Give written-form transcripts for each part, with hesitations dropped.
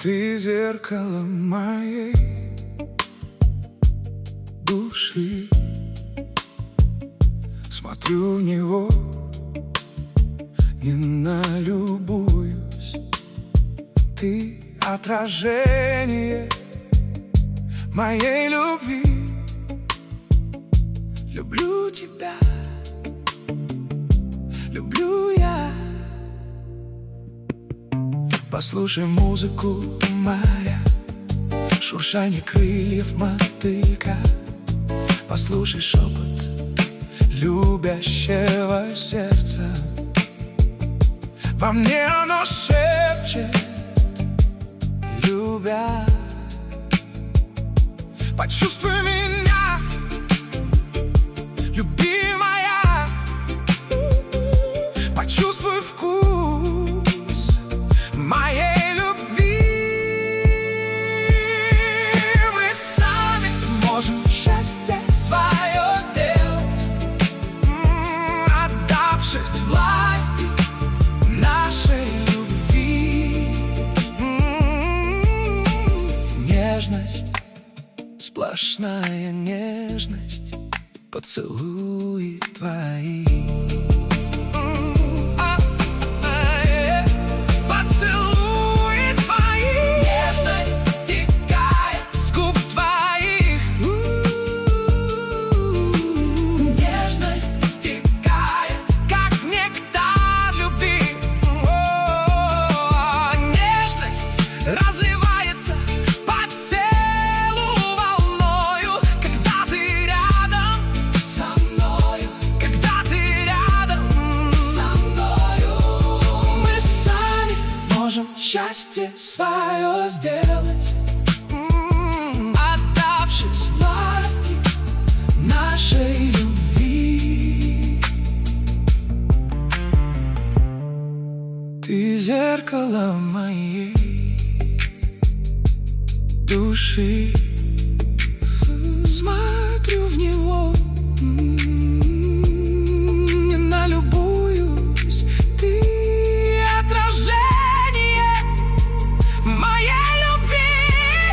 Ты зеркало моей души. Смотрю в него, не налюбуюсь. Ты отражение моей любви. Люблю тебя, люблю я. Послушай музыку моря, шуршание крыльев мотылька. Послушай шепот любящего сердца. Во мне оно шепчет, любя. Почувствуй меня, любимая. Почувствуй вкус моей любви. Мы сами можем счастье свое сделать, отдавшись власти нашей любви. Нежность, сплошная нежность, поцелуи твои. Поцелуи твои. Нежность стекает с губ твоих. Нежность стекает, как нектар любви. Нежность разливается по телу волною, когда ты рядом со мною, когда ты рядом со мною. Мы сами можем счастье свое сделать, отдавшись власти нашей любви. Ты зеркало моей души. Смотрю в него, не налюбуюсь. Ты отражение моей любви.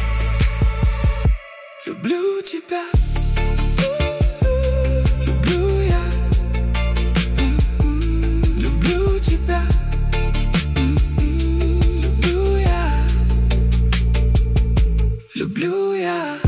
Люблю тебя, люблю я. Люблю тебя, люблю я. Люблю я.